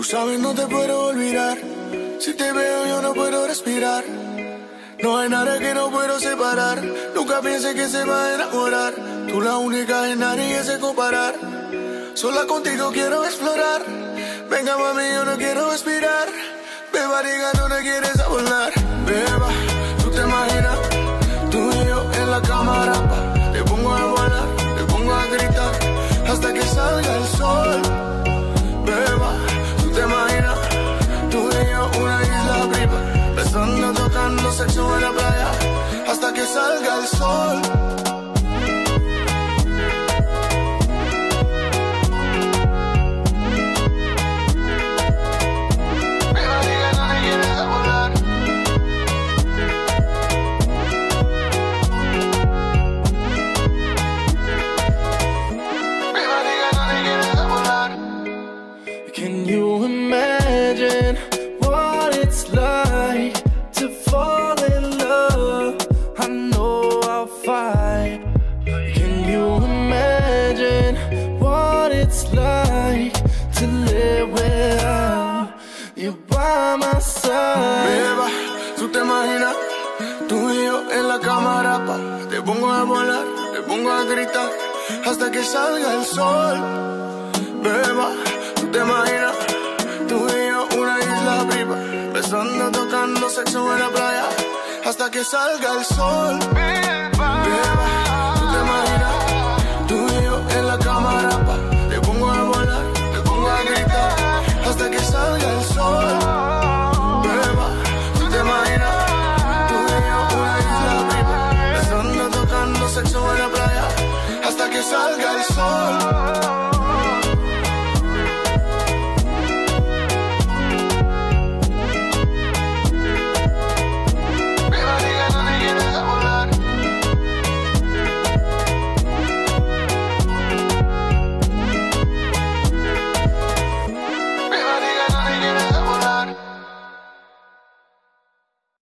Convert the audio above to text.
sabes, no te puedo olvidar. Si te veo yo no puedo respirar. No hay nada que no puedo separar. Nunca pienses que se va a enamorar. Tú la única en nadie se comparar. Sola contigo quiero explorar. Venga mami, yo no quiero respirar. Beba, diga, no te quieres volar. Beba, tú te imaginas, tú y yo en la cámara, te pongo a volar, te pongo a gritar, hasta que salga el sol. Beba, tú te imaginas, tú y yo una isla prima, besando, tocando, sexo en la playa, hasta que salga el sol. Can you imagine what it's like to fall in love? I know I'll fight. Can you imagine what it's like to live without you by my side? Beba, tú te imaginas, tú y yo en la cámara, te pongo a volar, te pongo a gritar, hasta que salga el sol. Beba, tú te imaginas, tú y yo una isla prima, besando, tocando, sexo en la playa, hasta que salga el sol. Beba, tú te imaginas, tú y yo en la cámara, te pongo a volar, te pongo a gritar, hasta que salga el sol. Beba, tú te imaginas, tú y yo una isla prima, besando, tocando, sexo en la playa, hasta que salga el sol.